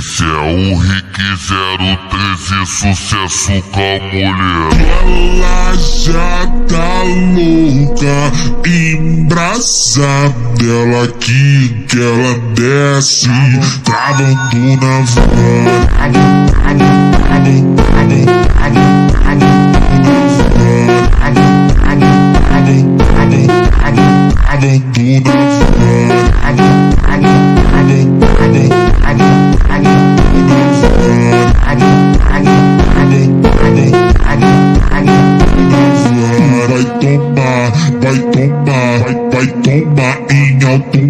Esse é o Rick 013, sucesso com a mulher. Ela já tá louca, embrasada. Ela aqui que ela desce, travando na van. Vai tomar em alto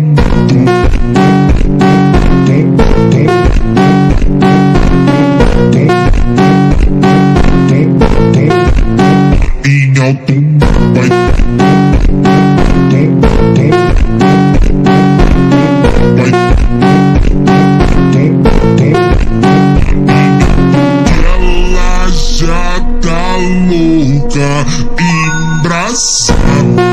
em alto ela já tá louca, embrasada.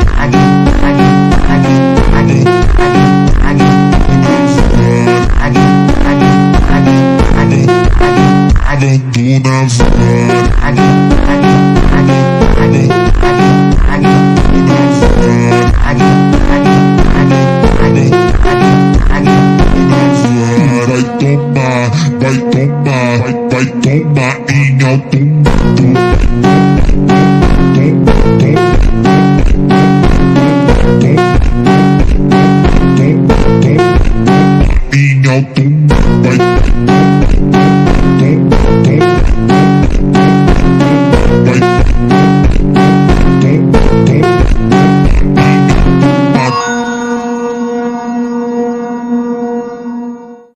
Vai tomar em alto em alto vai